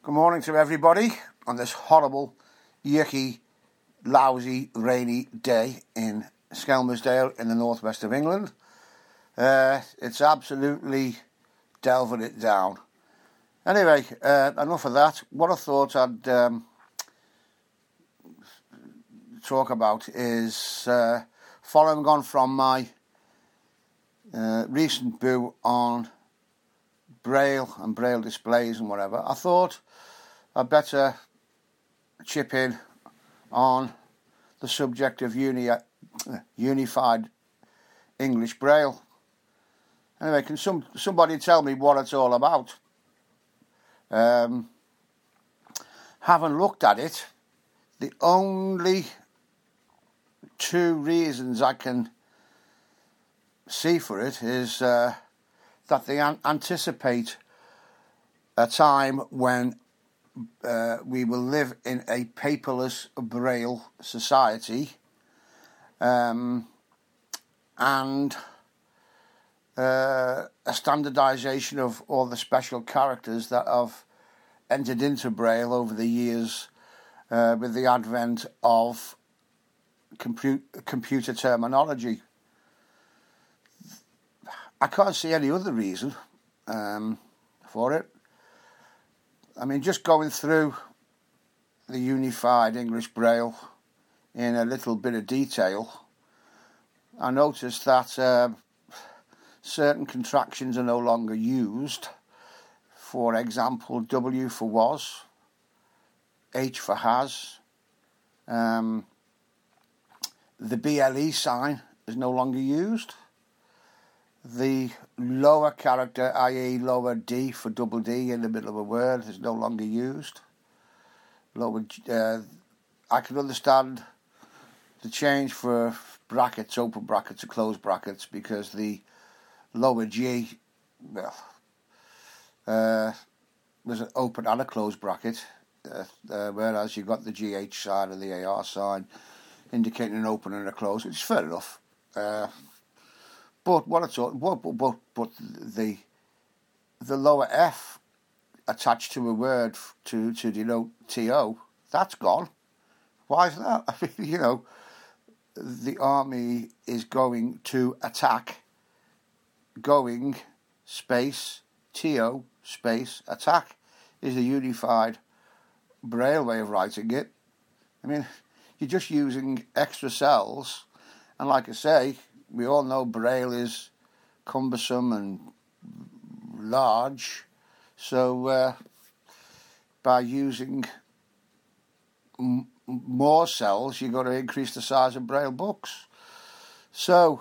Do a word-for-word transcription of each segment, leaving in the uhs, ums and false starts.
Good morning to everybody on this horrible, yucky, lousy, rainy day in Skelmersdale in the northwest of England. Uh, it's absolutely delving it down. Anyway, uh, enough of that. What I thought I'd um, talk about is uh, following on from my uh, recent boo on Braille and Braille displays and whatever. I thought I'd better chip in on the subject of uni, uh, unified English Braille. Anyway, can some somebody tell me what it's all about? Um, having looked at it, the only two reasons I can see for it is uh, that they an- anticipate a time when uh, we will live in a paperless Braille society, um, and uh, a standardisation of all the special characters that have entered into Braille over the years uh, with the advent of compu- computer terminology. I can't see any other reason um, for it. I mean, just going through the unified English Braille in a little bit of detail, I noticed that uh, certain contractions are no longer used. For example, W for was, H for has. Um, the B L E sign is no longer used. The lower character, that is lower D for double D in the middle of a word, is no longer used. Lower, uh, I can understand the change for brackets, open brackets or closed brackets, because the lower G, well, uh, was an open and a closed bracket, uh, uh, whereas you've got the G H sign and the A R sign indicating an open and a close, which is fair enough. Uh, But what it's what but but the the lower F attached to a word to to denote T O, that's gone. Why is that? I mean, you know, the army is going to attack. Going space T O space attack is a unified Braille way of writing it. I mean, you're just using extra cells, and like I say, we all know Braille is cumbersome and large, so uh, by using m- more cells, you've got to increase the size of Braille books. So,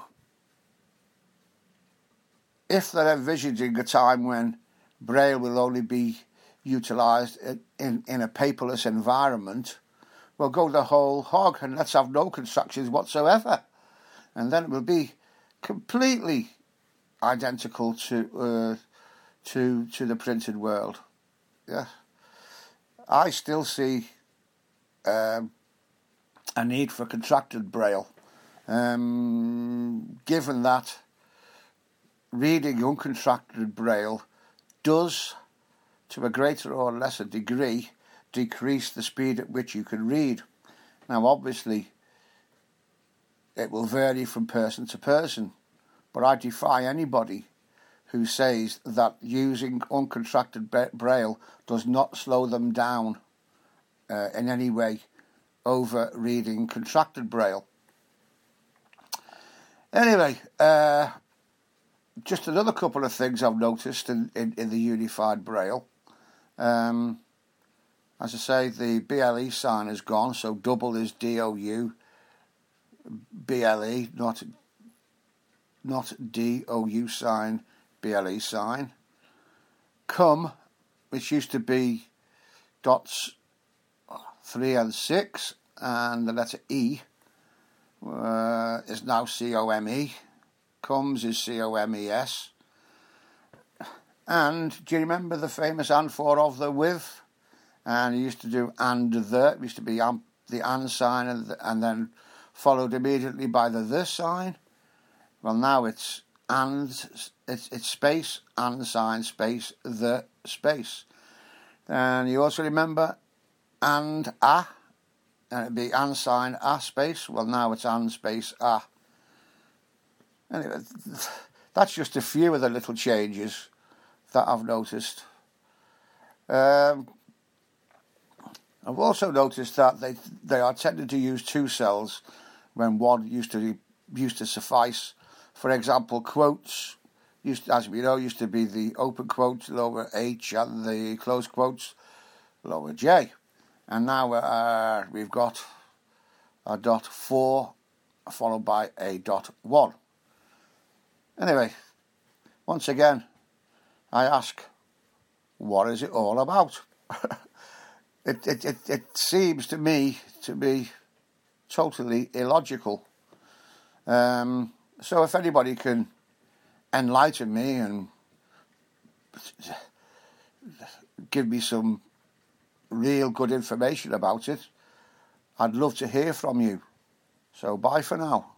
if they're envisaging a time when Braille will only be utilised in, in, in a paperless environment, well, go the whole hog and let's have no constructions whatsoever. And then it will be completely identical to uh, to to the printed world. Yeah, I still see um, a need for contracted Braille, um, given that reading uncontracted Braille does, to a greater or lesser degree, decrease the speed at which you can read. Now, obviously, it will vary from person to person, but I defy anybody who says that using uncontracted Braille does not slow them down uh, in any way over reading contracted Braille. Anyway, uh, just another couple of things I've noticed in, in, in the unified Braille. Um, as I say, the B L E sign is gone, so double is D O U. B L E, not not D O U sign, B L E sign. Come, which used to be dots three and six, and the letter E uh, is now C O M E. Comes is C O M E S. And do you remember the famous and for of the with? And you used to do and the, it used to be um, the and sign and, the, and then followed immediately by the the sign. Well, now it's and, it's, it's space, and sign, space, the space. And you also remember and a, and it'd be and sign a space. Well, now it's and space a. Anyway, that's just a few of the little changes that I've noticed. Um, I've also noticed that they they are tending to use two cells when one used to used to suffice. For example, quotes used to, as we know, used to be the open quotes, lower H, and the closed quotes, lower J. And now uh, we've got a dot four followed by a dot one. Anyway, once again, I ask, what is it all about? it, it, it, it seems to me to be totally illogical. Um, so if anybody can enlighten me and give me some real good information about it, I'd love to hear from you. So bye for now.